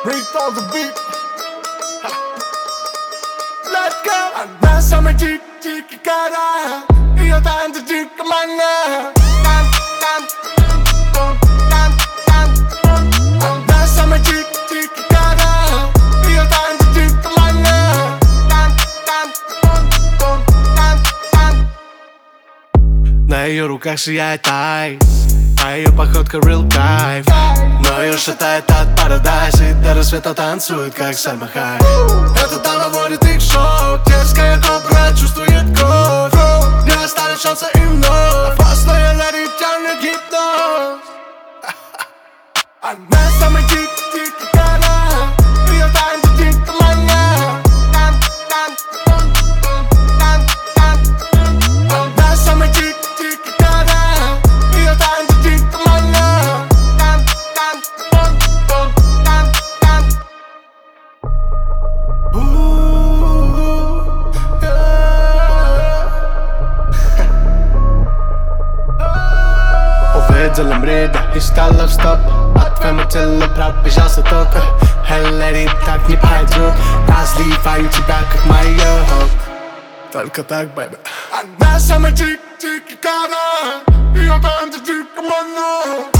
Break on the beat. Let's go. Она самая дикая гора. Ее танцы дико манят. Она самая дикая гора. Ее танцы дико манят. На ее руках сияет айс, а ее походка real кайф. Но ее шатает от парадайза, и до рассвета танцует, как Сальма Хайек. Эта дама вводит их в шок. Дерзкая кобра чувствует кровь. Не оставит шанса им вновь. Опасная леди тянет гипноз. Она самая дикая гора. Ее танцы дико манят. Она самая дикая гора. Ее танцы дико манят. Увидела мрида и стала в стоп. От твоему телу пробежался ток. Леди, так не пойдет. Разливаю тебя, как майор. Только так, бэйби. Она самая дикая гора. Ее танцы дико манят.